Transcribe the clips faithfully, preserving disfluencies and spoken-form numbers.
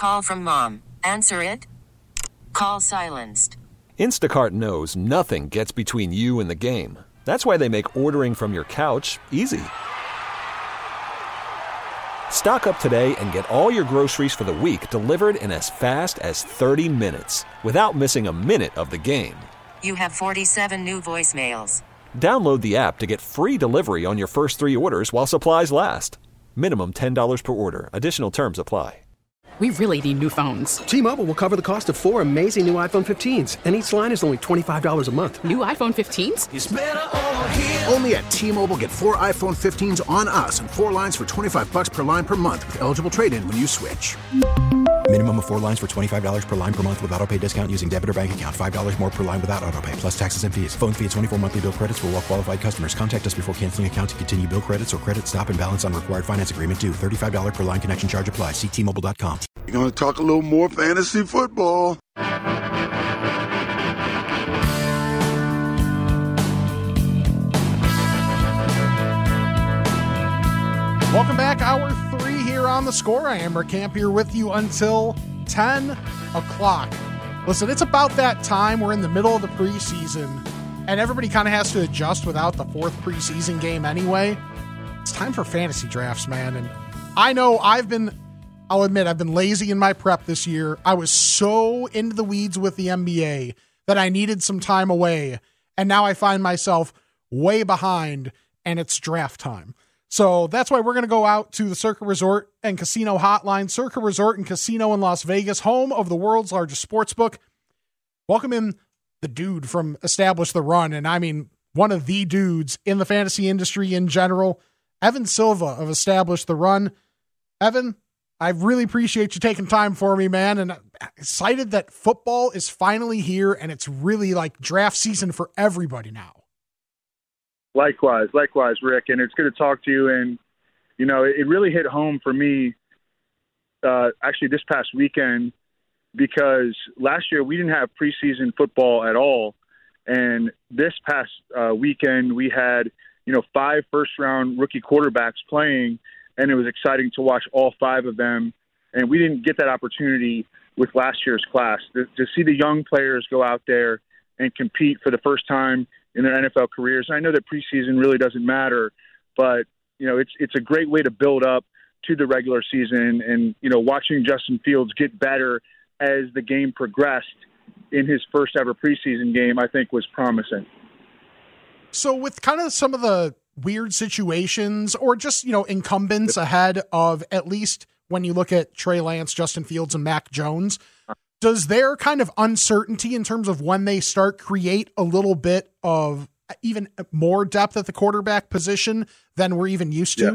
Call from mom. Answer it. Call silenced. Instacart knows nothing gets between you and the game. That's why they make ordering from your couch easy. Stock up today and get all your groceries for the week delivered in as fast as thirty minutes without missing a minute of the game. You have forty-seven new voicemails. Download the app to get free delivery on your first three orders while supplies last. Minimum ten dollars per order. Additional terms apply. We really need new phones. T-Mobile will cover the cost of four amazing new iPhone fifteens, and each line is only twenty-five dollars a month. New iPhone fifteens? It's better over here. Only at T-Mobile, get four iPhone fifteens on us and four lines for twenty-five bucks per line per month with eligible trade-in when you switch. Minimum of four lines for twenty-five dollars per line per month with autopay discount using debit or bank account. five dollars more per line without autopay, plus taxes and fees. Phone fee at twenty-four monthly bill credits for well-qualified customers. Contact us before canceling account to continue bill credits or credit stop and balance on required finance agreement due. thirty-five dollars per line connection charge applies. See T Mobile dot com. We're going to talk a little more fantasy football. Welcome back, hour three here on The Score. I am Rick Camp here with you until ten o'clock. Listen, it's about that time. We're in the middle of the preseason, and everybody kind of has to adjust without the fourth preseason game anyway. It's time for fantasy drafts, man. And I know I've been, I'll admit, I've been lazy in my prep this year. I was so into the weeds with the N B A that I needed some time away, and now I find myself way behind, and it's draft time. So that's why we're going to go out to the Circa Resort and Casino Hotline. Circa Resort and Casino in Las Vegas, home of the world's largest sports book. Welcome in the dude from Establish the Run, and I mean one of the dudes in the fantasy industry in general, Evan Silva of Establish the Run. Evan, I really appreciate you taking time for me, man, and I'm excited that football is finally here, and it's really like draft season for everybody now. Likewise, likewise, Rick, and it's good to talk to you. And, you know, it really hit home for me uh, actually this past weekend because last year we didn't have preseason football at all. And this past uh, weekend we had, you know, five first-round rookie quarterbacks playing, and it was exciting to watch all five of them. And we didn't get that opportunity with last year's class. To, to see the young players go out there and compete for the first time in their N F L careers. I know that preseason really doesn't matter, but, you know, it's it's a great way to build up to the regular season. And, you know, watching Justin Fields get better as the game progressed in his first ever preseason game, I think was promising. So with kind of some of the weird situations or just, you know, incumbents ahead of, at least when you look at Trey Lance, Justin Fields, and Mac Jones, does their kind of uncertainty in terms of when they start create a little bit of even more depth at the quarterback position than we're even used to? Yes.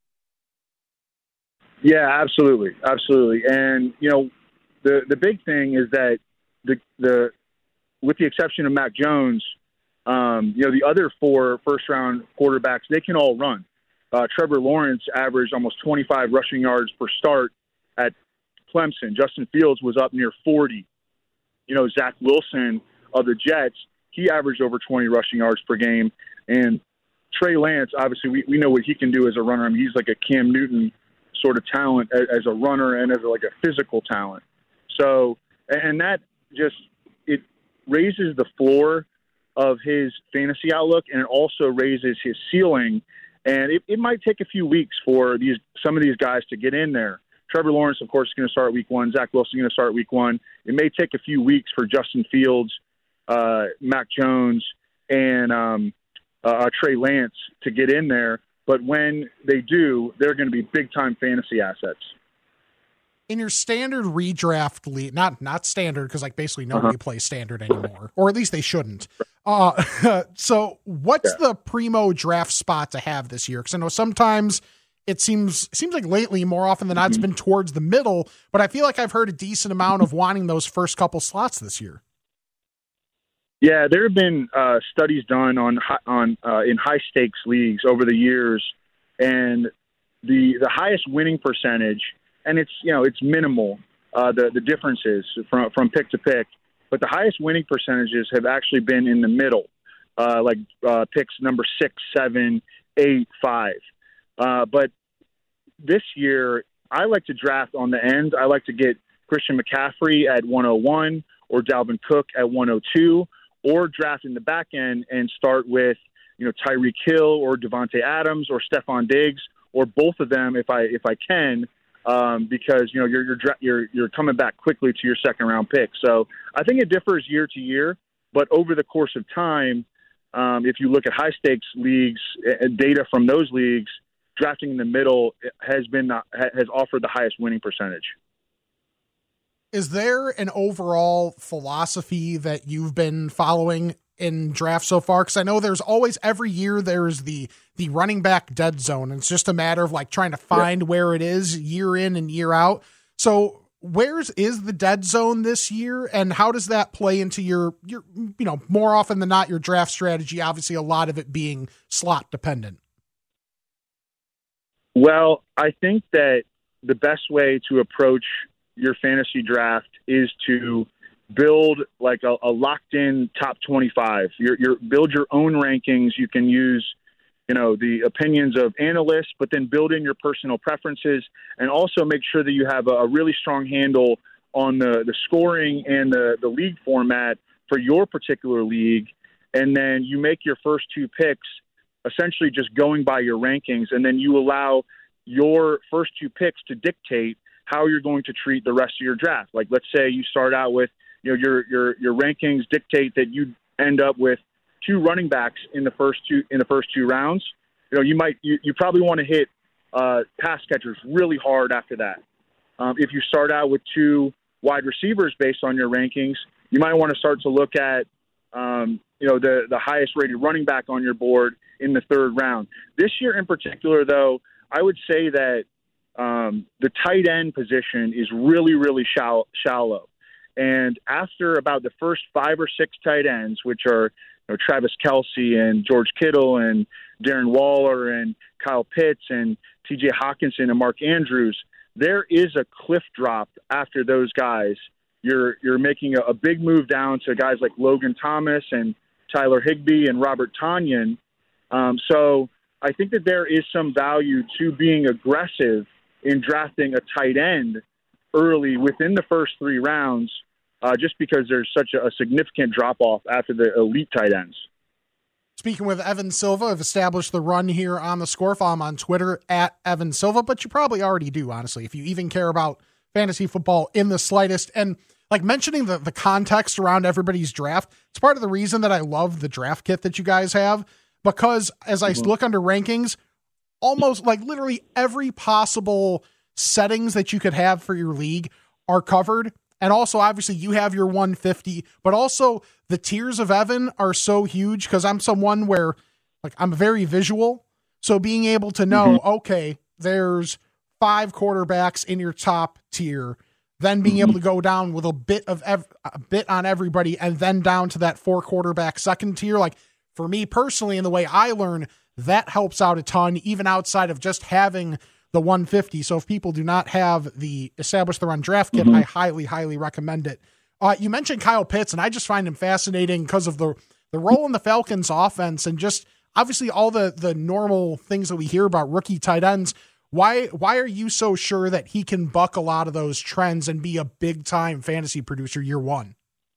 Yeah, absolutely. Absolutely. And, you know, the, the big thing is that the, the, with the exception of Mac Jones, um, you know, the other four first round quarterbacks, they can all run. Uh, Trevor Lawrence averaged almost twenty-five rushing yards per start at Clemson. Justin Fields was up near forty. You know, Zach Wilson of the Jets, he averaged over twenty rushing yards per game. And Trey Lance, obviously, we, we know what he can do as a runner. I mean, he's like a Cam Newton sort of talent as, as a runner and as a, like a physical talent. So, and that just, it raises the floor of his fantasy outlook, and it also raises his ceiling. And it, it might take a few weeks for these some of these guys to get in there. Trevor Lawrence, of course, is going to start week one. Zach Wilson is going to start week one. It may take a few weeks for Justin Fields, uh, Mac Jones, and um, uh, Trey Lance to get in there. But when they do, they're going to be big-time fantasy assets. In your standard redraft league, not not standard, because like basically nobody uh-huh. plays standard anymore, or at least they shouldn't. Uh, so what's yeah. the primo draft spot to have this year? Because I know sometimes it seems it seems like lately, more often than not, it's been towards the middle, but I feel like I've heard a decent amount of wanting those first couple slots this year. Yeah, there have been uh, studies done on on uh, in high stakes leagues over the years, and the the highest winning percentage, and it's you know it's minimal uh, the the differences from from pick to pick, but the highest winning percentages have actually been in the middle, uh, like uh, picks number six, seven, eight, five. Uh, but this year, I like to draft on the end. I like to get Christian McCaffrey at one oh one or Dalvin Cook at one oh two, or draft in the back end and start with, you know, Tyreek Hill or Devontae Adams or Stephon Diggs or both of them if I if I can, um, because, you know, you're you're you're you're coming back quickly to your second round pick. So I think it differs year to year, but over the course of time, um, if you look at high stakes leagues, uh, data from those leagues, drafting in the middle has been uh, has offered the highest winning percentage. Is there an overall philosophy that you've been following in draft so far? Because I know there's always, every year there's the the running back dead zone. And it's just a matter of like trying to find yeah. where it is year in and year out. So where's is the dead zone this year, and how does that play into your your you know more often than not your draft strategy? Obviously, a lot of it being slot dependent. Well, I think that the best way to approach your fantasy draft is to build like a, a locked in top twenty-five. You're, you're build your own rankings. You can use, you know, the opinions of analysts, but then build in your personal preferences, and also make sure that you have a, a really strong handle on the, the scoring and the, the league format for your particular league. And then you make your first two picks essentially just going by your rankings, and then you allow your first two picks to dictate how you're going to treat the rest of your draft. Like, let's say you start out with, you know, your your your rankings dictate that you end up with two running backs in the first two in the first two rounds. You know, you might you, you probably want to hit uh, pass catchers really hard after that. Um, if you start out with two wide receivers based on your rankings, you might want to start to look at um, you know the the highest rated running back on your board in the third round. This year in particular, though, I would say that um, the tight end position is really, really shallow, shallow. And after about the first five or six tight ends, which are you know, Travis Kelce and George Kittle and Darren Waller and Kyle Pitts and T J Hawkinson and Mark Andrews, there is a cliff drop after those guys. You're you're making a, a big move down to guys like Logan Thomas and Tyler Higbee and Robert Tonyan. Um, so I think that there is some value to being aggressive in drafting a tight end early within the first three rounds, uh, just because there's such a, a significant drop-off after the elite tight ends. Speaking with Evan Silva, I've established the run here on the Score. Follow him on Twitter at Evan Silva, but you probably already do, honestly, if you even care about fantasy football in the slightest. And like mentioning the, the context around everybody's draft, it's part of the reason that I love the draft kit that you guys have, because as I mm-hmm. look under rankings, almost like literally every possible settings that you could have for your league are covered. And also, obviously, you have your one fifty, but also the tiers of Evan are so huge because I'm someone where like I'm very visual. So being able to know, mm-hmm. okay, there's five quarterbacks in your top tier, then being mm-hmm. able to go down with a bit of ev- a bit on everybody, and then down to that four quarterback second tier. Like for me personally, and the way I learn, that helps out a ton, even outside of just having the one fifty. So if people do not have the Establish the Run draft kit, mm-hmm. I highly, highly recommend it. Uh, you mentioned Kyle Pitts, and I just find him fascinating because of the, the role in the Falcons offense and just obviously all the, the normal things that we hear about rookie tight ends. Why, why are you so sure that he can buck a lot of those trends and be a big time fantasy producer year one?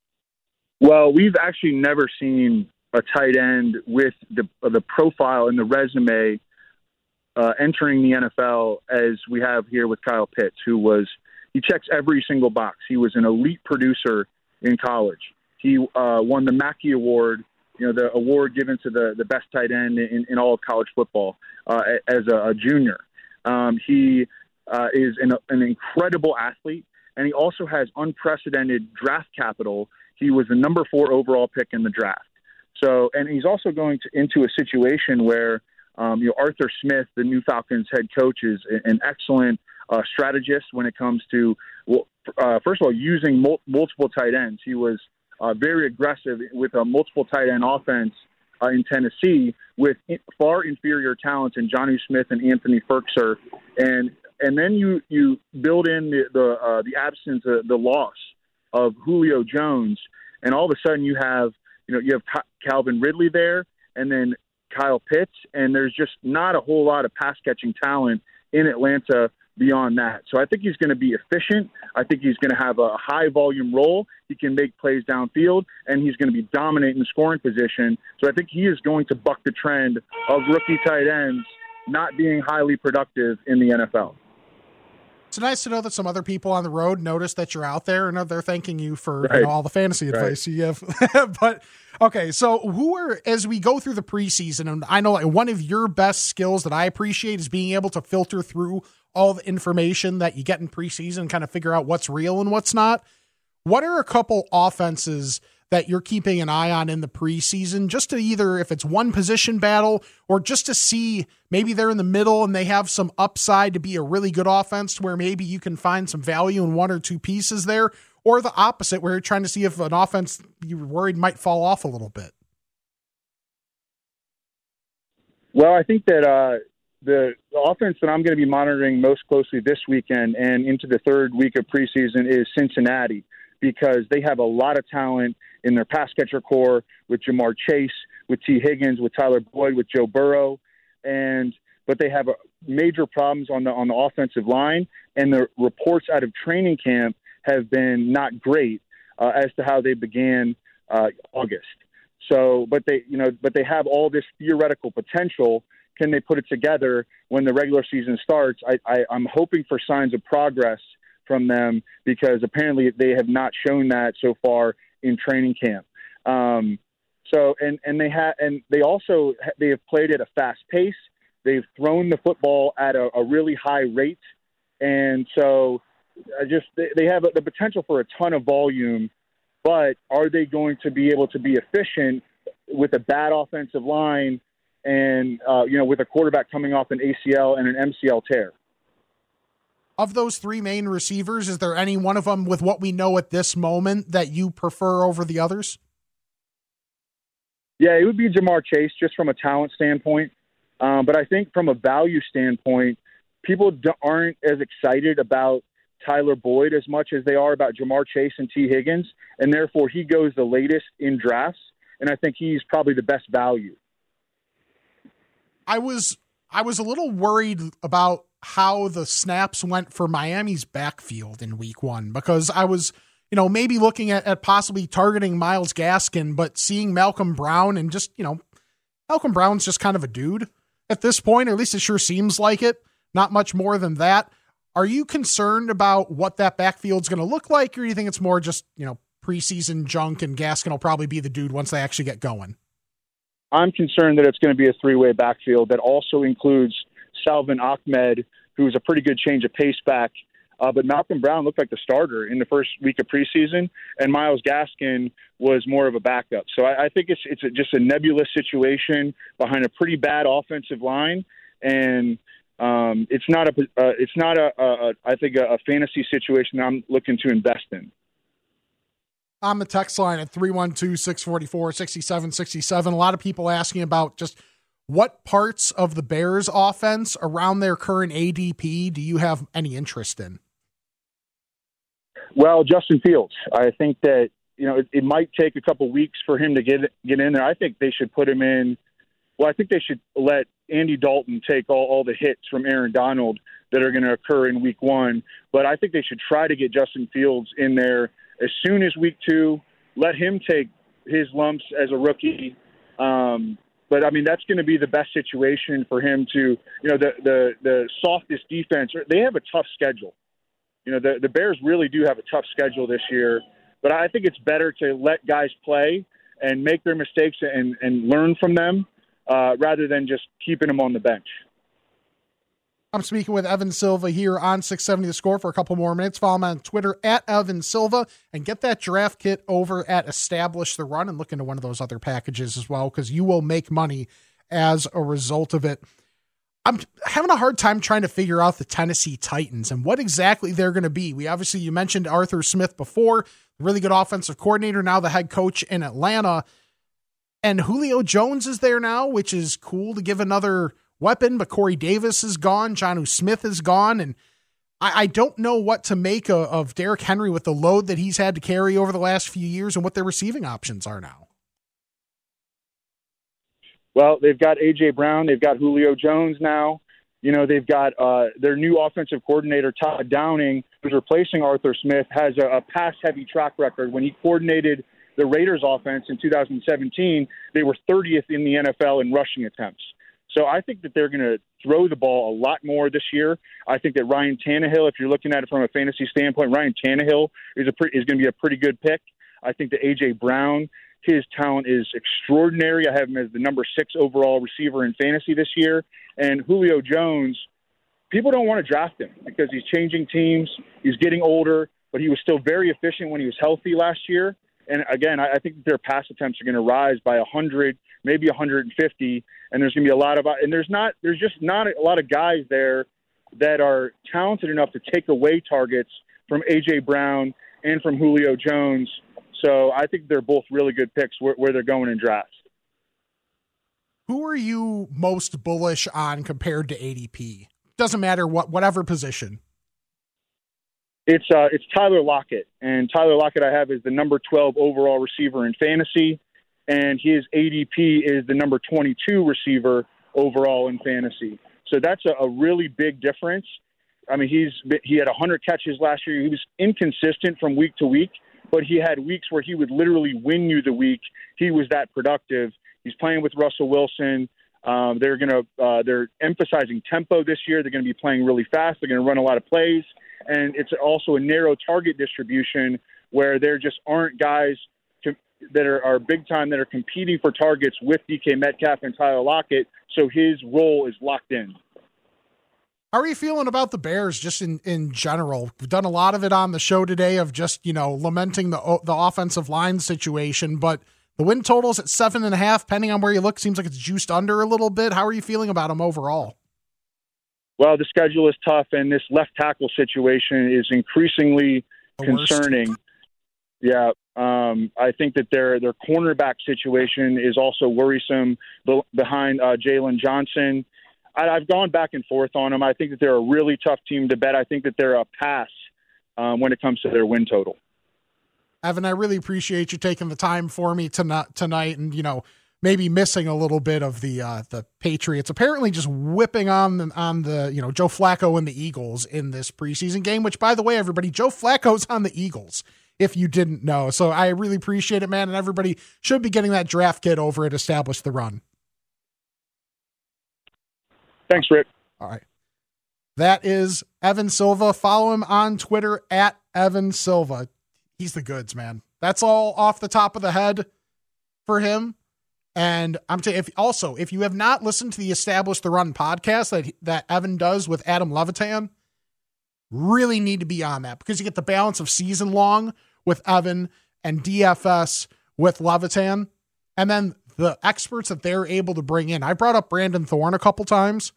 Well, we've actually never seen a tight end with the the profile and the resume uh, entering the N F L as we have here with Kyle Pitts, who was, he checks every single box. He was an elite producer in college. He uh, won the Mackey Award, you know, the award given to the, the best tight end in, in all of college football uh, as a, a junior. Um, he uh, is an, an incredible athlete, and he also has unprecedented draft capital. He was the number four overall pick in the draft. So, and he's also going to, into a situation where, um, you know, Arthur Smith, the new Falcons head coach, is an excellent uh, strategist when it comes to, well, uh, first of all, using mul- multiple tight ends. He was uh, very aggressive with a multiple tight end offense uh, in Tennessee with far inferior talents in Jonnu Smith and Anthony Firkser. And and then you, you build in the the, uh, the absence, uh, the loss of Julio Jones, and all of a sudden you have, you know, you have Calvin Ridley there, and then Kyle Pitts, and there's just not a whole lot of pass-catching talent in Atlanta beyond that. So I think he's going to be efficient. I think he's going to have a high volume role. He can make plays downfield, and he's going to be dominant in the scoring position. So I think he is going to buck the trend of rookie tight ends not being highly productive in the N F L. It's nice to know that some other people on the road notice that you're out there and they're thanking you for right. you know, all the fantasy advice right. you give. But okay, so who are, as we go through the preseason, and I know like one of your best skills that I appreciate is being able to filter through all the information that you get in preseason and kind of figure out what's real and what's not. What are a couple offenses that you're keeping an eye on in the preseason, just to either, if it's one position battle or just to see maybe they're in the middle and they have some upside to be a really good offense to where maybe you can find some value in one or two pieces there, or the opposite where you're trying to see if an offense you're worried might fall off a little bit? Well, I think that uh, the, the offense that I'm going to be monitoring most closely this weekend and into the third week of preseason is Cincinnati, because they have a lot of talent in their pass catcher core with Jamar Chase, with T. Higgins, with Tyler Boyd, with Joe Burrow, and but they have major problems on the on the offensive line, and the reports out of training camp have been not great uh, as to how they began uh, August. So, but they you know, but they have all this theoretical potential. Can they put it together when the regular season starts? I, I, I'm hoping for signs of progress from them, because apparently they have not shown that so far in training camp. Um, so, and, and they have, and they also, they have played at a fast pace. They've thrown the football at a, a really high rate. And so I just, they, they have the potential for a ton of volume, but are they going to be able to be efficient with a bad offensive line and, uh, you know, with a quarterback coming off an A C L and an M C L tear? Of those three main receivers, is there any one of them with what we know at this moment that you prefer over the others? Yeah, it would be Jamar Chase just from a talent standpoint. Um, but I think from a value standpoint, people aren't as excited about Tyler Boyd as much as they are about Jamar Chase and T. Higgins. And therefore he goes the latest in drafts. And I think he's probably the best value. I was, I was a little worried about how the snaps went for Miami's backfield in week one, because I was, you know, maybe looking at, at possibly targeting Myles Gaskin, but seeing Malcolm Brown and just, you know, Malcolm Brown's just kind of a dude at this point, or at least it sure seems like it. Not much more than that. Are you concerned about what that backfield's going to look like, or do you think it's more just, you know, preseason junk and Gaskin will probably be the dude once they actually get going? I'm concerned that it's going to be a three-way backfield that also includes Salvin Ahmed, who's a pretty good change of pace back. Uh, but Malcolm Brown looked like the starter in the first week of preseason, and Myles Gaskin was more of a backup. So I, I think it's it's a, just a nebulous situation behind a pretty bad offensive line, and um, it's not a uh, it's not a, a, a I think a, a fantasy situation that I'm looking to invest in. On the text line at three one two, six four four, six seven six seven, a lot of people asking about just what parts of the Bears offense around their current A D P do you have any interest in? Well, Justin Fields. I think that, you know, it, it might take a couple weeks for him to get get in there. I think they should put him in. Well, I think they should let Andy Dalton take all, all the hits from Aaron Donald that are going to occur in week one. But I think they should try to get Justin Fields in there as soon as week two. Let him take his lumps as a rookie. Um, But, I mean, that's going to be the best situation for him to, you know, the, the, the softest defense. They have a tough schedule. You know, the, the Bears really do have a tough schedule this year. But I think it's better to let guys play and make their mistakes and, and learn from them uh, rather than just keeping them on the bench. I'm speaking with Evan Silva here on six seventy The Score for a couple more minutes. Follow him on Twitter at Evan Silva and get that draft kit over at Establish the Run and look into one of those other packages as well, because you will make money as a result of it. I'm having a hard time trying to figure out the Tennessee Titans and what exactly they're going to be. We obviously, you mentioned Arthur Smith before, really good offensive coordinator, now the head coach in Atlanta. And Julio Jones is there now, which is cool to give another weapon, but Corey Davis is gone. Jonnu Smith is gone. And I, I don't know what to make of, of Derrick Henry with the load that he's had to carry over the last few years and what their receiving options are now. Well, they've got A J Brown. They've got Julio Jones now. You know, they've got uh, their new offensive coordinator, Todd Downing, who's replacing Arthur Smith, has a, a pass-heavy track record. When he coordinated the Raiders offense in two thousand seventeen, they were thirtieth in the N F L in rushing attempts. So I think that they're going to throw the ball a lot more this year. I think that Ryan Tannehill, if you're looking at it from a fantasy standpoint, Ryan Tannehill is a pre- is going to be a pretty good pick. I think that A J. Brown, his talent is extraordinary. I have him as the number six overall receiver in fantasy this year. And Julio Jones, people don't want to draft him because he's changing teams. He's getting older, but he was still very efficient when he was healthy last year. And again, I think their pass attempts are going to rise by one hundred, maybe one hundred fifty. And there's going to be a lot of, and there's not, there's just not a lot of guys there that are talented enough to take away targets from A J. Brown and from Julio Jones. So I think they're both really good picks where, where they're going in drafts. Who are you most bullish on compared to A D P? Doesn't matter what, whatever position. It's uh, it's Tyler Lockett, and Tyler Lockett I have is the number twelve overall receiver in fantasy, and his A D P is the number twenty-two receiver overall in fantasy. So that's a, a really big difference. I mean, he's he had one hundred catches last year. He was inconsistent from week to week, but he had weeks where he would literally win you the week. He was that productive. He's playing with Russell Wilson. Um, they're going to uh, they're emphasizing tempo this year. They're going to be playing really fast. They're going to run a lot of plays. And it's also a narrow target distribution where there just aren't guys to, that are, are big time that are competing for targets with D K Metcalf and Tyler Lockett. So his role is locked in. How are you feeling about the Bears just in, in general? We've done a lot of it on the show today of just, you know, lamenting the the offensive line situation, but the win total's at seven and a half, depending on where you look, seems like it's juiced under a little bit. How are you feeling about them overall? Well, the schedule is tough, and this left tackle situation is increasingly the concerning. Worst. Yeah, um, I think that their their cornerback situation is also worrisome behind uh, Jalen Johnson. I, I've gone back and forth on them. I think that they're a really tough team to bet. I think that they're a pass um, when it comes to their win total. Evan, I really appreciate you taking the time for me tonight, tonight and, you know, maybe missing a little bit of the uh, the Patriots apparently just whipping on the, on the, you know, Joe Flacco and the Eagles in this preseason game, which, by the way, everybody, Joe Flacco's on the Eagles, if you didn't know. So I really appreciate it, man, and everybody should be getting that draft kit over at Establish the Run. Thanks, Rick. All right. That is Evan Silva. Follow him on Twitter at Evan Silva. He's the goods, man. That's all off the top of the head for him. And I'm t- if also, if you have not listened to the Establish the Run podcast that that Evan does with Adam Levitan, really need to be on that because you get the balance of season long with Evan and D F S with Levitan, and then the experts that they're able to bring in. I brought up Brandon Thorne a couple times.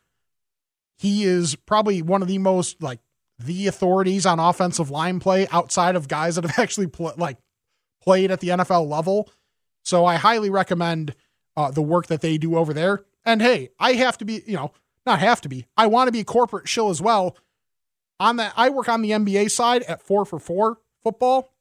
He is probably one of the most like the authorities on offensive line play outside of guys that have actually pl- like played at the N F L level. So I highly recommend uh, the work that they do over there. And hey, I have to be, you know, not have to be, I want to be a corporate shill as well. On that, I work on the N B A side at four for four football.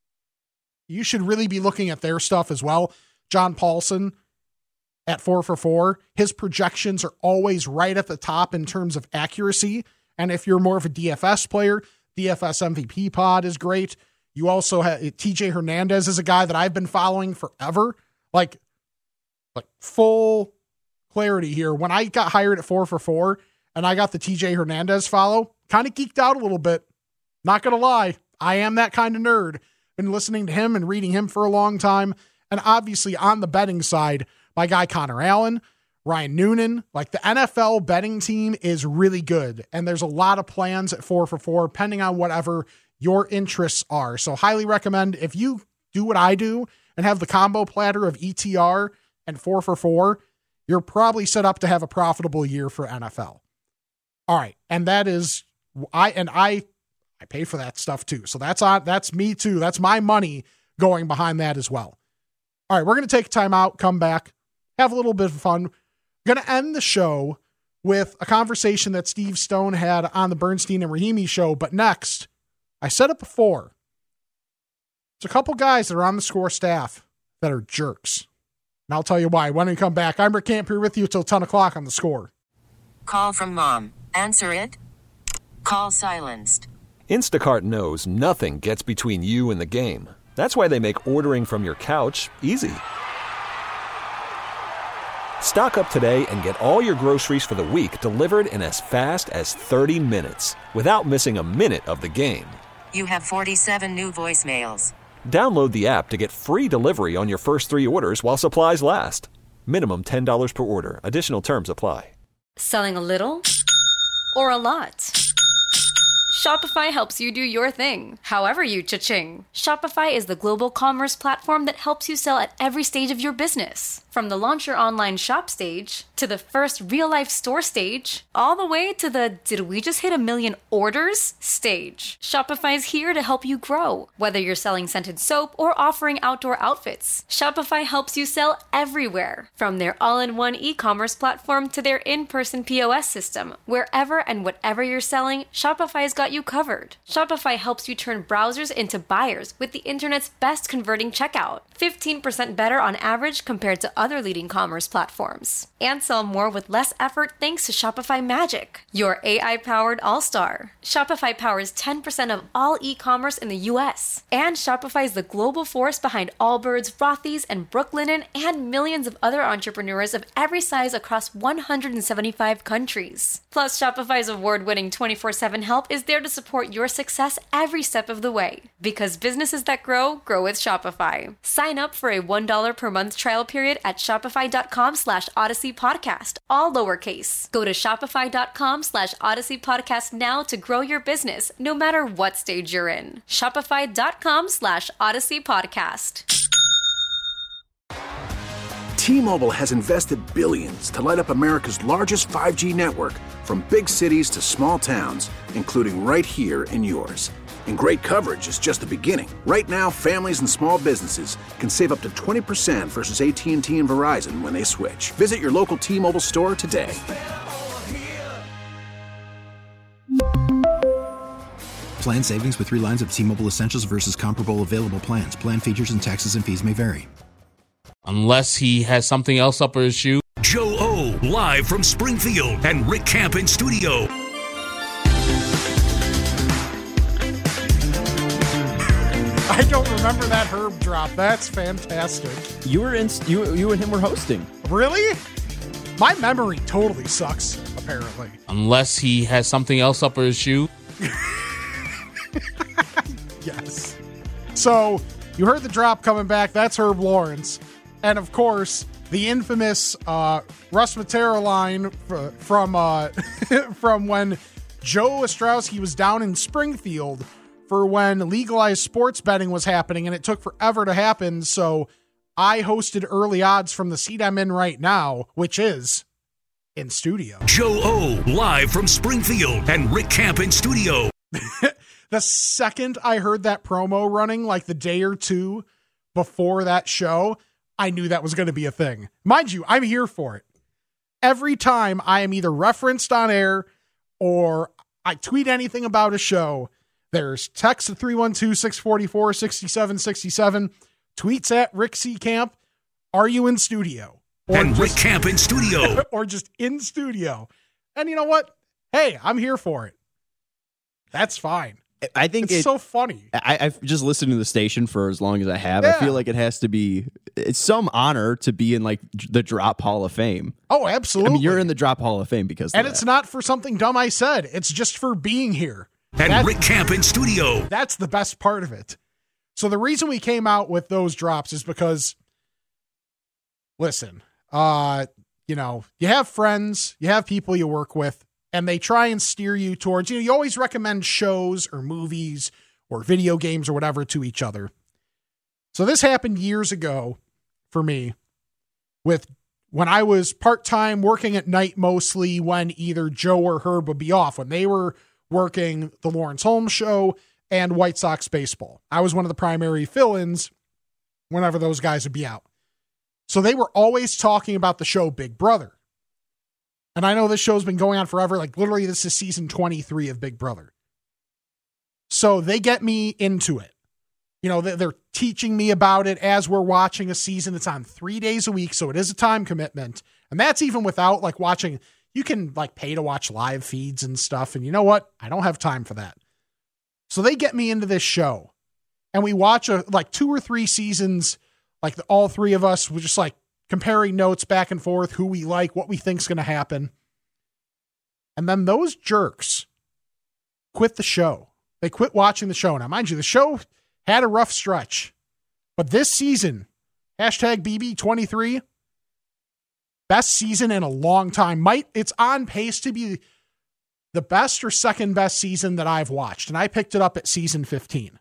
You should really be looking at their stuff as well. John Paulson at four for four, his projections are always right at the top in terms of accuracy. And if you're more of a D F S player, D F S M V P pod is great. You also have T J Hernandez is a guy that I've been following forever. Like, like full clarity here. When I got hired at four for four and I got the T J Hernandez follow, kind of geeked out a little bit. Not going to lie. I am that kind of nerd. Been listening to him and reading him for a long time. And obviously on the betting side, my guy Connor Allen, Ryan Noonan, like the N F L betting team is really good. And there's a lot of plans at four for four, depending on whatever your interests are. So highly recommend if you do what I do and have the combo platter of E T R and four for four, you're probably set up to have a profitable year for N F L. All right. And that is I, and I, I pay for that stuff too. So that's on, that's me too. That's my money going behind that as well. All right. We're going to take a time out, come back, have a little bit of fun. Going to end the show with a conversation that Steve Stone had on the Bernstein and Rahimi show. But next, I said it before, there's a couple guys that are on the Score staff that are jerks. And I'll tell you why when we come back. I'm Rick Camp here with you until ten o'clock on the Score. Call from mom. Answer it. Call silenced. Instacart knows nothing gets between you and the game. That's why they make ordering from your couch easy. Stock up today and get all your groceries for the week delivered in as fast as thirty minutes without missing a minute of the game. You have forty-seven new voicemails. Download the app to get free delivery on your first three orders while supplies last. Minimum ten dollars per order. Additional terms apply. Selling a little or a lot? Shopify helps you do your thing, however you cha-ching. Shopify is the global commerce platform that helps you sell at every stage of your business. From the launch your online shop stage, to the first real-life store stage, all the way to the did we just hit a million orders stage. Shopify's here to help you grow. Whether you're selling scented soap or offering outdoor outfits, Shopify helps you sell everywhere. From their all-in-one e-commerce platform to their in-person P O S system, wherever and whatever you're selling, Shopify's got you covered. Shopify helps you turn browsers into buyers with the internet's best converting checkout. fifteen percent better on average compared to other leading commerce platforms. And sell more with less effort thanks to Shopify Magic, your A I-powered all-star. Shopify powers ten percent of all e-commerce in the U S. And Shopify is the global force behind Allbirds, Rothy's, and Brooklinen, and millions of other entrepreneurs of every size across one hundred seventy-five countries. Plus, Shopify's award-winning twenty-four seven help is there to support your success every step of the way. Because businesses that grow, grow with Shopify. Sign up for a one dollar per month trial period at shopify.com slash Odyssey Podcast, all lowercase. Go to shopify.com slash Odyssey Podcast now to grow your business, no matter what stage you're in. Shopify.com slash Odyssey Podcast. T-Mobile has invested billions to light up America's largest five G network, from big cities to small towns, including right here in yours. And great coverage is just the beginning. Right now, families and small businesses can save up to twenty percent versus A T and T and Verizon when they switch. Visit your local T-Mobile store today. Plan savings with three lines of T-Mobile Essentials versus comparable available plans. Plan features and taxes and fees may vary. Unless he has something else up his shoe. Joe O, live from Springfield, and Rick Camp in studio. I don't remember that Herb drop. That's fantastic. You were in. You you and him were hosting. Really? My memory totally sucks. Apparently. Unless he has something else up his shoe. Yes. So you heard the drop coming back. That's Herb Lawrence, and of course the infamous uh, Russ Matera line f- from uh, from when Joe Ostrowski was down in Springfield for when legalized sports betting was happening, and it took forever to happen. So I hosted early odds from the seat I'm in right now, which is in studio. Joe O, live from Springfield, and Rick Camp in studio. The second I heard that promo running, like the day or two before that show, I knew that was going to be a thing. Mind you, I'm here for it. Every time I am either referenced on air or I tweet anything about a show, there's text at three one two, six four four, six seven six seven, tweets at Rick C. Camp, are you in studio? Or and just, Rick Camp in studio. Or just in studio. And you know what? Hey, I'm here for it. That's fine. I think it's it, so funny. I, I've just listened to the station for as long as I have. Yeah. I feel like it has to be, it's some honor to be in like the Drop Hall of Fame. Oh, absolutely. I mean, you're in the Drop Hall of Fame because of And that. it's not for something dumb I said. It's just for being here. And that's, Rick Camp in studio. That's the best part of it. So the reason we came out with those drops is because, listen, uh, you know, you have friends, you have people you work with, and they try and steer you towards, you know, you always recommend shows or movies or video games or whatever to each other. So this happened years ago for me with when I was part-time working at night, mostly when either Joe or Herb would be off, when they were working the Lawrence Holmes Show and White Sox baseball. I was one of the primary fill-ins whenever those guys would be out. So they were always talking about the show Big Brother. And I know this show's been going on forever. Like literally this is season twenty-three of Big Brother. So they get me into it. You know, they're teaching me about it as we're watching a season. It's on three days a week. So it is a time commitment. And that's even without like watching, you can like pay to watch live feeds and stuff. And you know what? I don't have time for that. So they get me into this show and we watch a, like two or three seasons, like the, all three of us were just like comparing notes back and forth, who we like, what we think's going to happen. And then those jerks quit the show. They quit watching the show. Now, mind you, the show had a rough stretch, but this season, hashtag B B twenty-three, best season in a long time. Might it's on pace to be the best or second best season that I've watched, and I picked it up at season fifteen.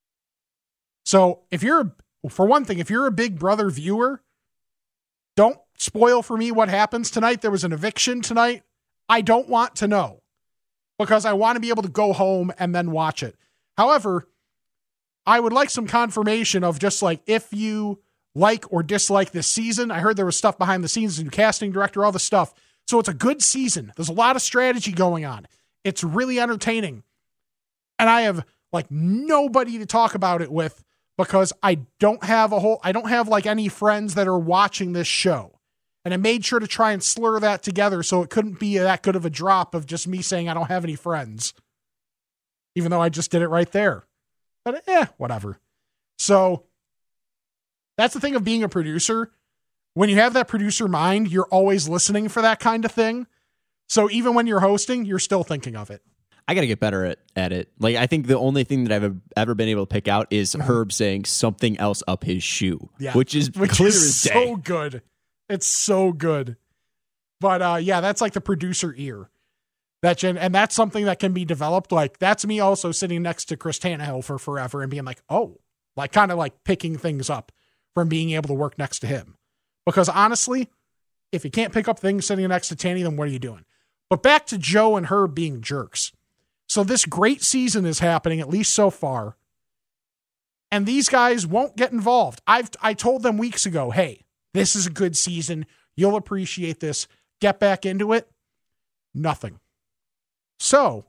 So if you're, for one thing, if you're a Big Brother viewer, don't spoil for me what happens tonight. There was an eviction tonight. I don't want to know because I want to be able to go home and then watch it. However, I would like some confirmation of just like if you like or dislike this season. I heard there was stuff behind the scenes, new casting director, all the stuff. So it's a good season. There's a lot of strategy going on. It's really entertaining. And I have like nobody to talk about it with because I don't have a whole, I don't have like any friends that are watching this show. And I made sure to try and slur that together so it couldn't be that good of a drop of just me saying I don't have any friends. Even though I just did it right there. But eh, whatever. So that's the thing of being a producer. When you have that producer mind, you're always listening for that kind of thing. So even when you're hosting, you're still thinking of it. I got to get better at, at it. Like, I think the only thing that I've ever been able to pick out is Herb saying something else up his shoe, yeah. which is which clear is as day. So good. It's so good. But uh, yeah, that's like the producer ear. That gen- and that's something that can be developed. Like, that's me also sitting next to Chris Tannehill for forever and being like, oh, like kind of like picking things up from being able to work next to him. Because honestly, if you can't pick up things sitting next to Tanny, then what are you doing? But back to Joe and Herb being jerks. So this great season is happening, at least so far. And these guys won't get involved. I've I told them weeks ago, hey, this is a good season. You'll appreciate this. Get back into it. Nothing. So,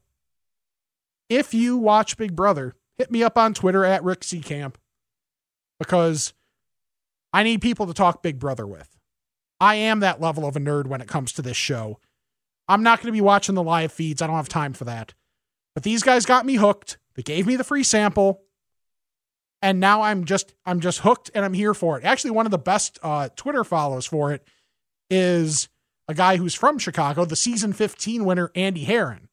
if you watch Big Brother, hit me up on Twitter at Rick Seacamp because I need people to talk Big Brother with. I am that level of a nerd when it comes to this show. I'm not going to be watching the live feeds. I don't have time for that. But these guys got me hooked. They gave me the free sample. And now I'm just I'm just hooked and I'm here for it. Actually, one of the best uh, Twitter follows for it is a guy who's from Chicago, the season fifteen winner, Andy Herron.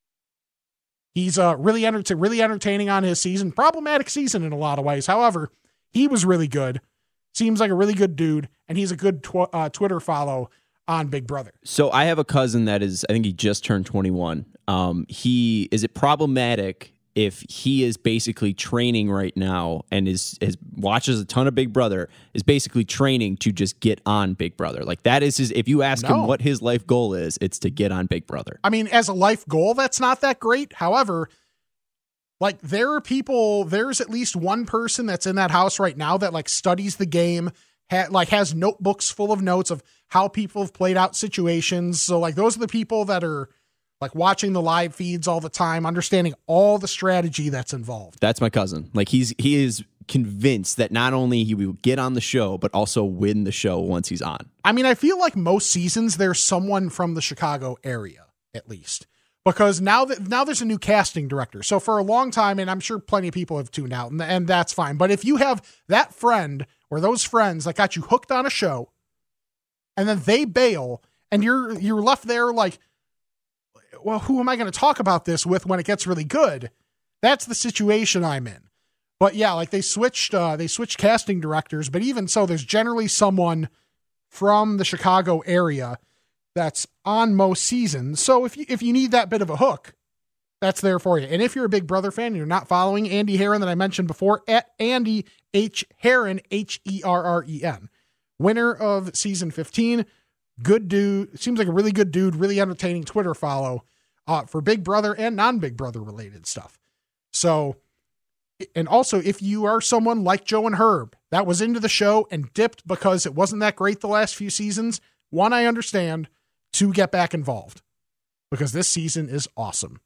He's uh, really, enter- really entertaining on his season. Problematic season in a lot of ways. However, he was really good. Seems like a really good dude. And he's a good tw- uh, Twitter follow on Big Brother. So I have a cousin that is, I think he just turned twenty-one. Um, he is it problematic if he is basically training right now and is, is watches a ton of Big Brother, is basically training to just get on Big Brother? Like that is his, if you ask no. him what his life goal is, it's to get on Big Brother. I mean, as a life goal, that's not that great. However, like there are people, there's at least one person that's in that house right now that like studies the game, ha- like has notebooks full of notes of how people have played out situations. So like those are the people that are like watching the live feeds all the time, understanding all the strategy that's involved. That's my cousin. Like he's he is convinced that not only he will get on the show, but also win the show once he's on. I mean, I feel like most seasons there's someone from the Chicago area, at least. Because now that now there's a new casting director. So for a long time, and I'm sure plenty of people have tuned out, and, and that's fine. But if you have that friend or those friends that got you hooked on a show, and then they bail, and you're you're left there like, well, who am I going to talk about this with when it gets really good? That's the situation I'm in. But yeah, like they switched, uh, they switched casting directors, but even so, there's generally someone from the Chicago area that's on most seasons. So if you, if you need that bit of a hook, that's there for you. And if you're a Big Brother fan and you're not following Andy Herron that I mentioned before, at Andy H. Herron, H E R R E N, winner of season fifteen, good dude, seems like a really good dude, really entertaining Twitter follow uh, for Big Brother and non-Big Brother related stuff. So, and also if you are someone like Joe and Herb that was into the show and dipped because it wasn't that great the last few seasons, one, I understand, two, get back involved because this season is awesome.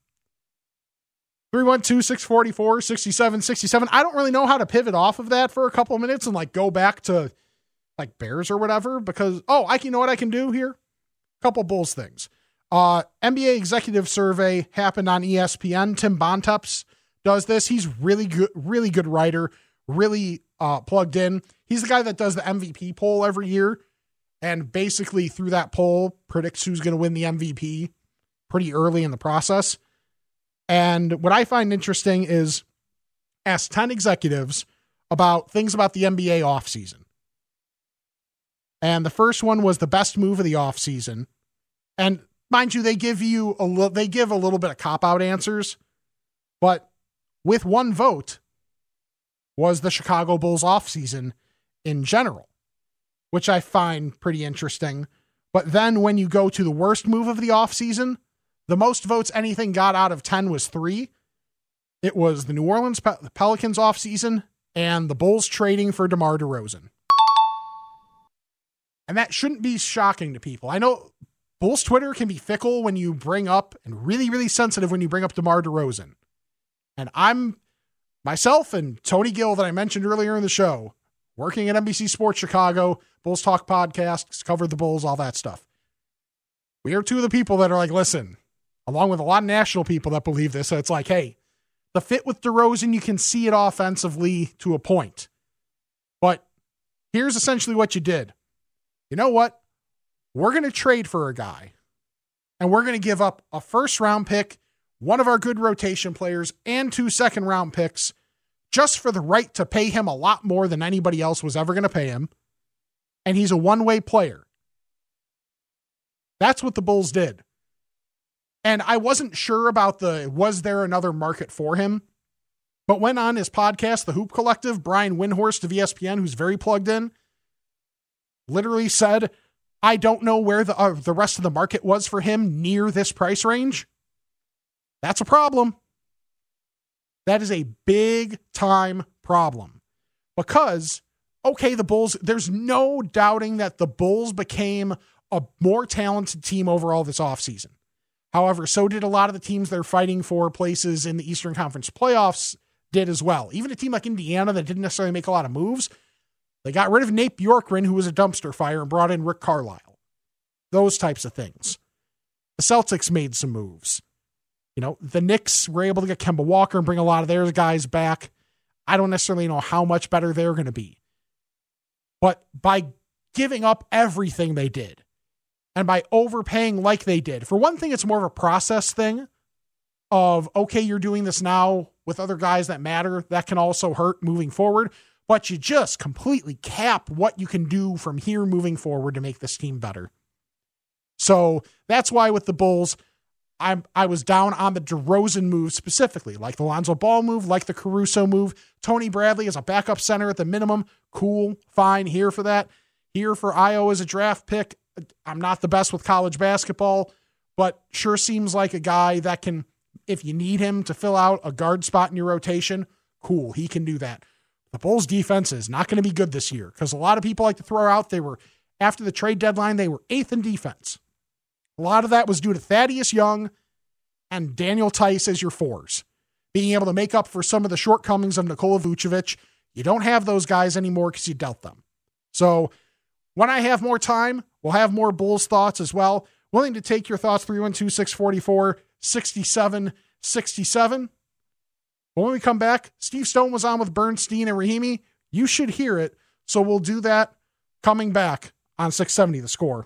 three one two, six four four, six seven six seven. I don't really know how to pivot off of that for a couple of minutes and like go back to like Bears or whatever, because, oh, I can, you know what I can do here? Couple Bulls things. Uh, N B A executive survey happened on E S P N. Tim Bontemps does this. He's really good, really good writer, really uh, plugged in. He's the guy that does the M V P poll every year, and basically through that poll predicts who's going to win the M V P pretty early in the process. And what I find interesting is ask ten executives about things about the N B A offseason. And the first one was the best move of the offseason. And mind you, they give you a little, they give a little bit of cop-out answers, but with one vote was the Chicago Bulls offseason in general, which I find pretty interesting. But then when you go to the worst move of the offseason, the most votes anything got out of ten was three. It was the New Orleans Pel- Pelicans offseason and the Bulls trading for DeMar DeRozan. And that shouldn't be shocking to people. I know Bulls Twitter can be fickle when you bring up, and really, really sensitive when you bring up DeMar DeRozan. And I'm, myself and Tony Gill that I mentioned earlier in the show, working at N B C Sports Chicago, Bulls Talk podcasts, covered the Bulls, all that stuff. We are two of the people that are like, listen, along with a lot of national people that believe this, so it's like, hey, the fit with DeRozan, you can see it offensively to a point. But here's essentially what you did. You know what? We're going to trade for a guy, and we're going to give up a first-round pick, one of our good rotation players, and two second-round picks just for the right to pay him a lot more than anybody else was ever going to pay him, and he's a one-way player. That's what the Bulls did. And I wasn't sure about the, was there another market for him? But when on his podcast, The Hoop Collective, Brian Windhorst of E S P N, who's very plugged in, literally said, I don't know where the uh, the rest of the market was for him near this price range. That's a problem. That is a big time problem. Because, okay, the Bulls, there's no doubting that the Bulls became a more talented team overall this offseason. However, so did a lot of the teams they're fighting for places in the Eastern Conference playoffs did as well. Even a team like Indiana that didn't necessarily make a lot of moves, they got rid of Nate Bjorkgren, who was a dumpster fire, and brought in Rick Carlisle. Those types of things. The Celtics made some moves. You know, the Knicks were able to get Kemba Walker and bring a lot of their guys back. I don't necessarily know how much better they're going to be. But by giving up everything they did, and by overpaying like they did, for one thing, it's more of a process thing of, okay, you're doing this now with other guys that matter. That can also hurt moving forward. But you just completely cap what you can do from here moving forward to make this team better. So that's why with the Bulls, I'm, I was down on the DeRozan move specifically, like the Lonzo Ball move, like the Caruso move. Tony Bradley as a backup center at the minimum. Cool, fine, here for that. Here for Io as a draft pick. I'm not the best with college basketball, but sure seems like a guy that can, if you need him to fill out a guard spot in your rotation, cool, he can do that. The Bulls defense is not going to be good this year because a lot of people like to throw out, they were, after the trade deadline, they were eighth in defense. A lot of that was due to Thaddeus Young and Daniel Tice as your fours, being able to make up for some of the shortcomings of Nikola Vucevic. You don't have those guys anymore because you dealt them. So when I have more time, we'll have more Bulls thoughts as well. Willing to take your thoughts, three one two, six four four, six seven six seven. But when we come back, Steve Stone was on with Bernstein and Rahimi. You should hear it. So we'll do that coming back on six seventy The Score.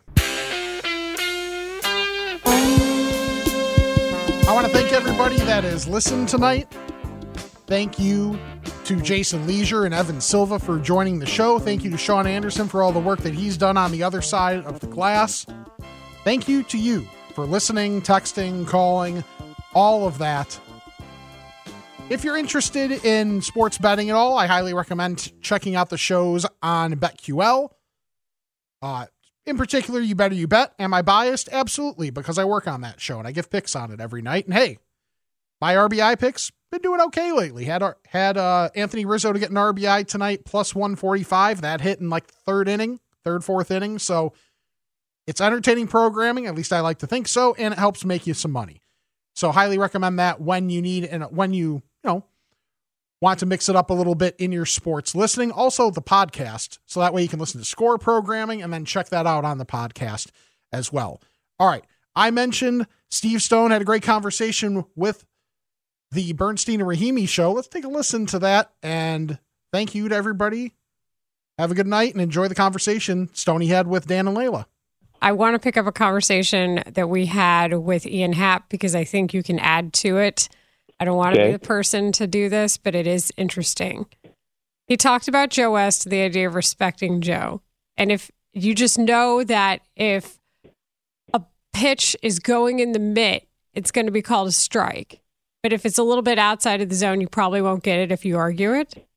I want to thank everybody that has listened tonight. Thank you to Jason Leisure and Evan Silva for joining the show. Thank you to Sean Anderson for all the work that he's done on the other side of the glass. Thank you to you for listening, texting, calling, all of that. If you're interested in sports betting at all, I highly recommend checking out the shows on BetQL. Uh, in particular, You Better You Bet. Am I biased? Absolutely, because I work on that show and I give picks on it every night. And hey, my R B I picks been doing okay lately. Had our, had uh, Anthony Rizzo to get an R B I tonight, plus one forty-five. That hit in like third inning, third, fourth inning. So it's entertaining programming. At least I like to think so. And it helps make you some money. So highly recommend that when you need and when you, you know, want to mix it up a little bit in your sports listening. Also the podcast. So that way you can listen to Score programming and then check that out on the podcast as well. All right. I mentioned Steve Stone had a great conversation with the Bernstein and Rahimi show. Let's take a listen to that. And thank you to everybody. Have a good night and enjoy the conversation Stoney had with Dan and Layla. I want to pick up a conversation that we had with Ian Happ because I think you can add to it. I don't want okay. to be the person to do this, but it is interesting. He talked about Joe West, the idea of respecting Joe. And if you just know that if a pitch is going in the mitt, it's going to be called a strike. But if it's a little bit outside of the zone, you probably won't get it if you argue it.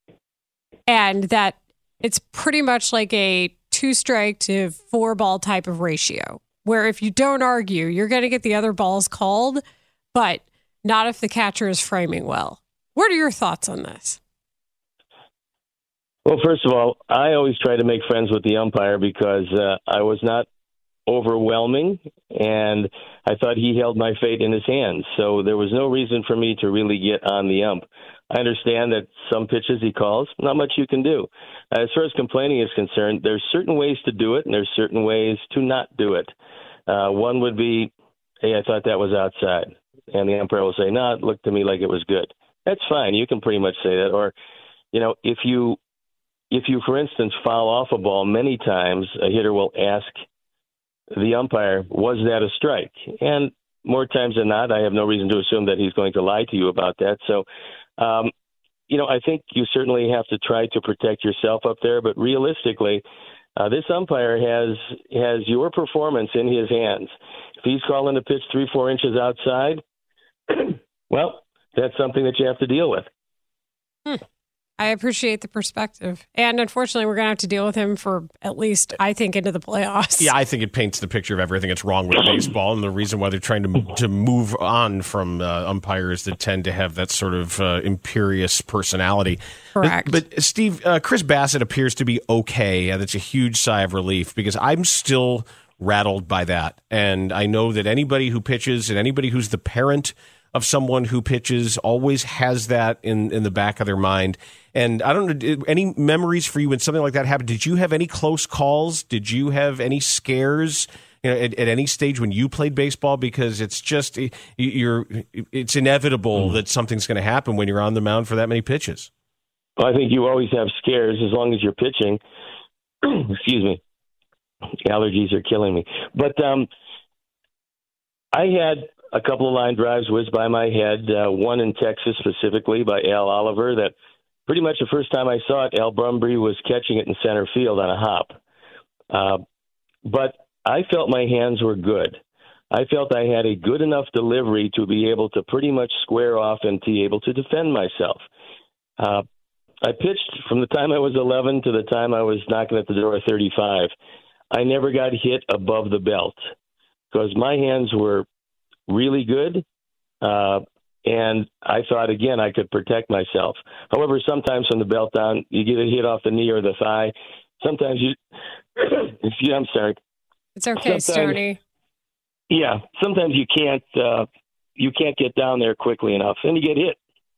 And that it's pretty much like a two strike to four ball type of ratio, where if you don't argue, you're going to get the other balls called, but not if the catcher is framing well. What are your thoughts on this? Well, first of all, I always try to make friends with the umpire because uh, I was not overwhelming, and I thought he held my fate in his hands. So there was no reason for me to really get on the ump. I understand that some pitches he calls, not much you can do. As far as complaining is concerned, there's certain ways to do it, and there's certain ways to not do it. Uh, one would be, hey, I thought that was outside. And the umpire will say, no, it looked to me like it was good. That's fine. You can pretty much say that. Or, you know, if you, if you, for instance, foul off a ball many times, a hitter will ask the umpire, was that a strike? And more times than not, I have no reason to assume that he's going to lie to you about that. So, um, you know, I think you certainly have to try to protect yourself up there. But realistically, uh, this umpire has has your performance in his hands. If he's calling a pitch three, four inches outside, well, that's something that you have to deal with. Hmm. I appreciate the perspective. And unfortunately, we're going to have to deal with him for at least, I think, into the playoffs. Yeah, I think it paints the picture of everything that's wrong with baseball and the reason why they're trying to to move on from uh, umpires that tend to have that sort of uh, imperious personality. Correct. But, but Steve, uh, Chris Bassett appears to be okay, and it's a huge sigh of relief because I'm still rattled by that. And I know that anybody who pitches and anybody who's the parent of someone who pitches always has that in, in the back of their mind. And I don't know, any memories for you when something like that happened? Did you have any close calls? Did you have any scares, you know, at, at any stage when you played baseball? Because it's just, you're, it's inevitable mm. that something's going to happen when you're on the mound for that many pitches. Well, I think you always have scares as long as you're pitching. Excuse me. Allergies are killing me. But um, I had a couple of line drives whizzed by my head, uh, one in Texas specifically by Al Oliver that pretty much the first time I saw it, Al Brumby was catching it in center field on a hop. Uh, but I felt my hands were good. I felt I had a good enough delivery to be able to pretty much square off and to be able to defend myself. Uh, I pitched from the time I was eleven to the time I was knocking at the door of thirty-five. I never got hit above the belt because my hands were really good, uh, and I thought, again, I could protect myself. However, sometimes from the belt down, you get a hit off the knee or the thigh. Sometimes you, you I'm sorry. It's okay, Stoney. Yeah, sometimes you can't, uh, you can't get down there quickly enough, and you get hit.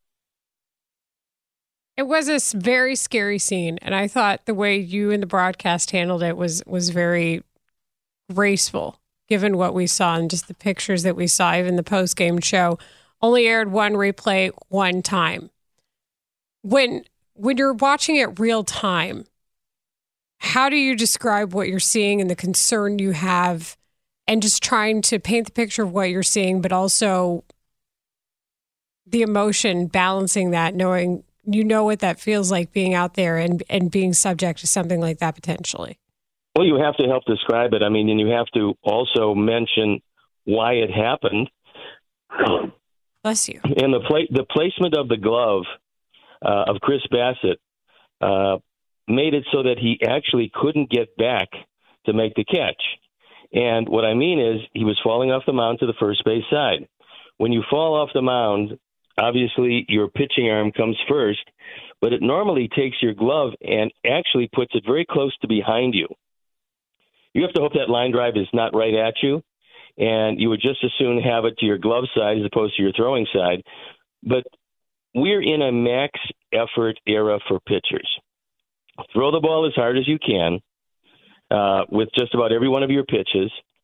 It was a very scary scene, and I thought the way you and the broadcast handled it was was very graceful, given what we saw and just the pictures that we saw. Even the post-game show only aired one replay one time. When when you're watching it real time, how do you describe what you're seeing and the concern you have, and just trying to paint the picture of what you're seeing, but also the emotion, balancing that, knowing you know what that feels like being out there and, and being subject to something like that potentially? Well, you have to help describe it. I mean, and you have to also mention why it happened. Bless you. And the pla- the placement of the glove uh, of Chris Bassett uh, made it so that he actually couldn't get back to make the catch. And what I mean is he was falling off the mound to the first base side. When you fall off the mound, obviously your pitching arm comes first, but it normally takes your glove and actually puts it very close to behind you. You have to hope that line drive is not right at you, and you would just as soon have it to your glove side as opposed to your throwing side. But we're in a max effort era for pitchers. Throw the ball as hard as you can uh, with just about every one of your pitches.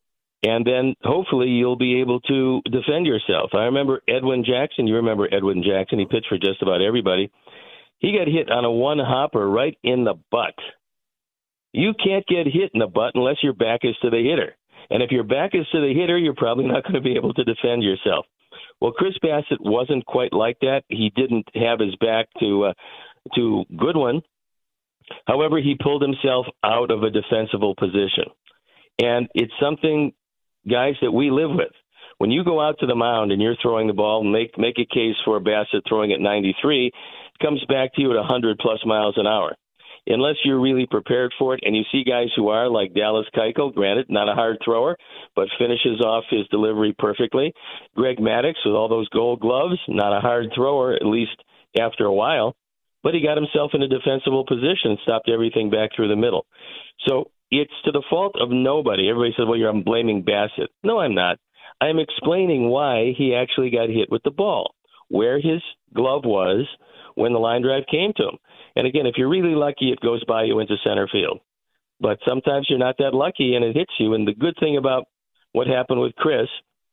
and then hopefully you'll be able to defend yourself. I remember Edwin Jackson. You remember Edwin Jackson. He pitched for just about everybody. He got hit on a one-hopper right in the butt. You can't get hit in the butt unless your back is to the hitter. And if your back is to the hitter, you're probably not going to be able to defend yourself. Well, Chris Bassitt wasn't quite like that. He didn't have his back to uh, to Goodwin. However, he pulled himself out of a defensible position. And it's something, guys, that we live with. When you go out to the mound and you're throwing the ball, make make a case for Bassitt throwing at ninety-three, it comes back to you at one hundred plus miles an hour. Unless you're really prepared for it, and you see guys who are, like Dallas Keuchel, granted, not a hard thrower, but finishes off his delivery perfectly. Greg Maddux, with all those gold gloves, not a hard thrower, at least after a while, but he got himself in a defensible position and stopped everything back through the middle. So it's to the fault of nobody. Everybody says, well, you're I'm blaming Bassitt. No, I'm not. I'm explaining why he actually got hit with the ball, where his glove was when the line drive came to him. And again, if you're really lucky, it goes by you into center field. But sometimes you're not that lucky and it hits you. And the good thing about what happened with Chris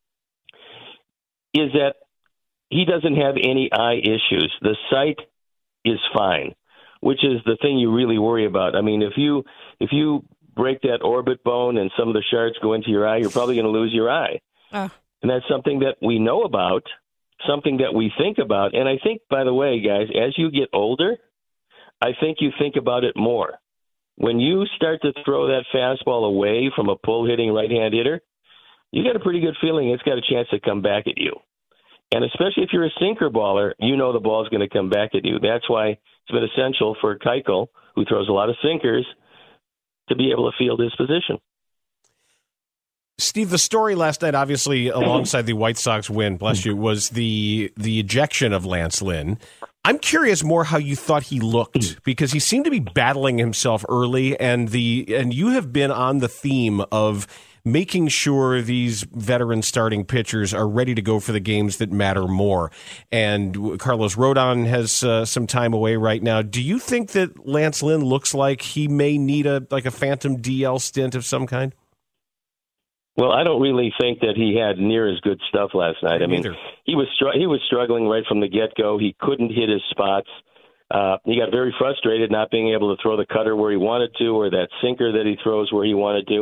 is that he doesn't have any eye issues. The sight is fine, which is the thing you really worry about. I mean, if you if you break that orbit bone and some of the shards go into your eye, you're probably going to lose your eye. Oh. And that's something that we know about, something that we think about. And I think, by the way, guys, as you get older, I think you think about it more. When you start to throw that fastball away from a pull-hitting right-hand hitter, you got a pretty good feeling it's got a chance to come back at you. And especially if you're a sinker baller, you know the ball's going to come back at you. That's why it's been essential for Keuchel, who throws a lot of sinkers, to be able to field his position. Steve, the story last night, obviously, alongside the White Sox win, bless you, was the the ejection of Lance Lynn. I'm curious more how you thought he looked, because he seemed to be battling himself early, and the and you have been on the theme of making sure these veteran starting pitchers are ready to go for the games that matter more. And Carlos Rodon has uh, some time away right now. Do you think that Lance Lynn looks like he may need a like a phantom D L stint of some kind? Well, I don't really think that he had near as good stuff last night. I mean, Neither. he was str- he was struggling right from the get-go. He couldn't hit his spots. Uh, he got very frustrated not being able to throw the cutter where he wanted to, or that sinker that he throws where he wanted to.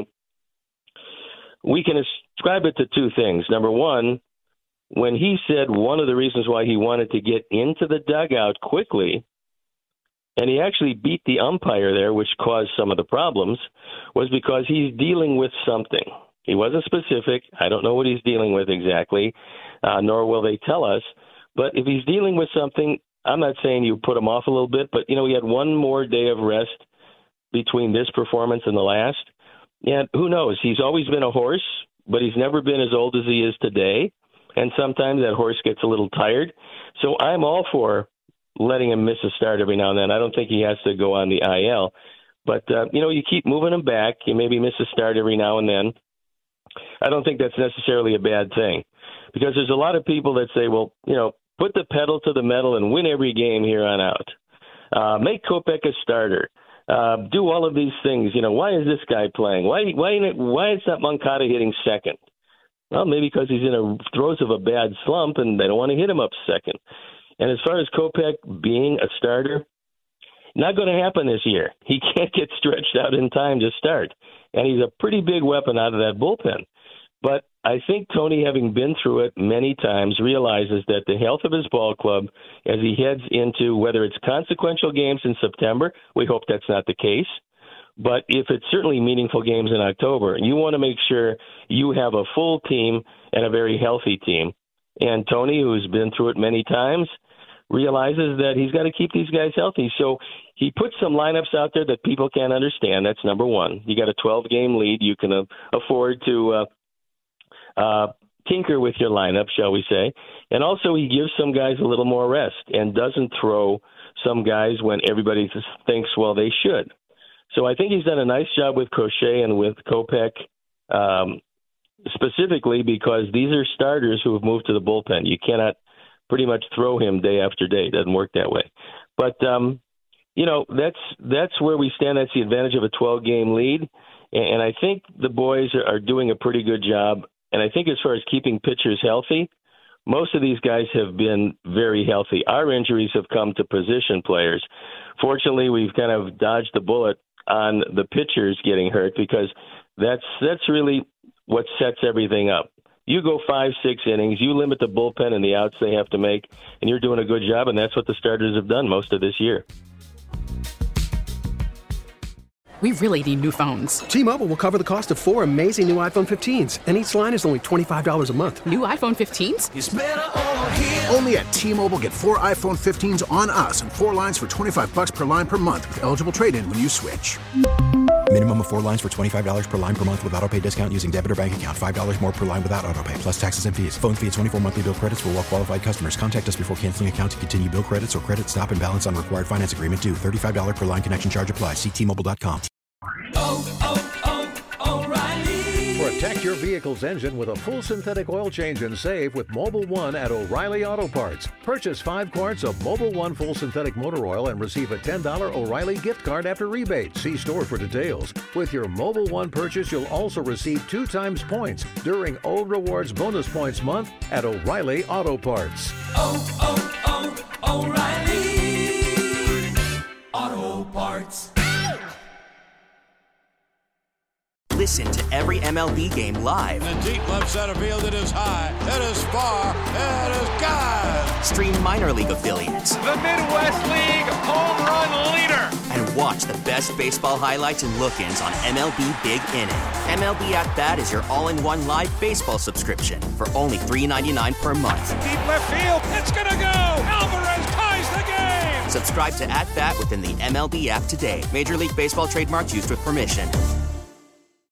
We can ascribe it to two things. Number one, when he said one of the reasons why he wanted to get into the dugout quickly, and he actually beat the umpire there, which caused some of the problems, was because he's dealing with something. He wasn't specific. I don't know what he's dealing with exactly, uh, nor will they tell us. But if he's dealing with something, I'm not saying you put him off a little bit, but, you know, he had one more day of rest between this performance and the last. And who knows? He's always been a horse, but he's never been as old as he is today. And sometimes that horse gets a little tired. So I'm all for letting him miss a start every now and then. I don't think he has to go on the I L. But, uh, you know, you keep moving him back. You maybe miss a start every now and then. I don't think that's necessarily a bad thing, because there's a lot of people that say, well, you know, put the pedal to the metal and win every game here on out. Uh, make Kopech a starter. Uh, do all of these things. You know, why is this guy playing? Why why why is that Moncada hitting second? Well, maybe because he's in a throes of a bad slump and they don't want to hit him up second. And as far as Kopech being a starter, not going to happen this year. He can't get stretched out in time to start. And he's a pretty big weapon out of that bullpen. But I think Tony, having been through it many times, realizes that the health of his ball club, as he heads into whether it's consequential games in September, we hope that's not the case, but if it's certainly meaningful games in October, you want to make sure you have a full team and a very healthy team. And Tony, who's been through it many times, realizes that he's got to keep these guys healthy. So he puts some lineups out there that people can't understand. That's number one. You got a twelve-game lead. You can uh, afford to uh, uh, tinker with your lineup, shall we say. And also he gives some guys a little more rest and doesn't throw some guys when everybody thinks, well, they should. So I think he's done a nice job with Crochet and with Kopech, um, specifically because these are starters who have moved to the bullpen. You cannot pretty much throw him day after day. It doesn't work that way. But, um, you know, that's that's where we stand. That's the advantage of a twelve-game lead. And I think the boys are doing a pretty good job. And I think as far as keeping pitchers healthy, most of these guys have been very healthy. Our injuries have come to position players. Fortunately, we've kind of dodged the bullet on the pitchers getting hurt because that's that's really what sets everything up. You go five, six innings, you limit the bullpen and the outs they have to make, and you're doing a good job, and that's what the starters have done most of this year. We really need new phones. T-Mobile will cover the cost of four amazing new iPhone fifteens, and each line is only twenty-five dollars a month. New iPhone fifteens? It's better over here. Only at T-Mobile, get four iPhone fifteens on us and four lines for twenty-five dollars per line per month with eligible trade-in when you switch. Minimum of four lines for twenty-five dollars per line per month with autopay discount using debit or bank account. five dollars more per line without autopay, plus taxes and fees. Phone fee at twenty-four monthly bill credits for well-qualified customers. Contact us before canceling account to continue bill credits or credit stop and balance on required finance agreement due. thirty-five dollars per line connection charge applies. See T Mobile dot com. Oh, oh, oh, O'Reilly. Protect your vehicle's engine with a full synthetic oil change and save with Mobil One at O'Reilly Auto Parts. Purchase five quarts of Mobil One full synthetic motor oil and receive a ten dollars O'Reilly gift card after rebate. See store for details. With your Mobil One purchase, you'll also receive two times points during O Rewards Bonus Points Month at O'Reilly Auto Parts. Oh, oh, oh, O'Reilly Auto Parts. Listen to every M L B game live. In the deep left center field, it is high, it is far, it is gone. Stream minor league affiliates. The Midwest League home run leader. And watch the best baseball highlights and look-ins on M L B Big Inning. M L B At Bat is your all-in-one live baseball subscription for only three dollars and ninety-nine cents per month. Deep left field, it's gonna go. Alvarez ties the game. Subscribe to At Bat within the M L B app today. Major League Baseball trademarks used with permission.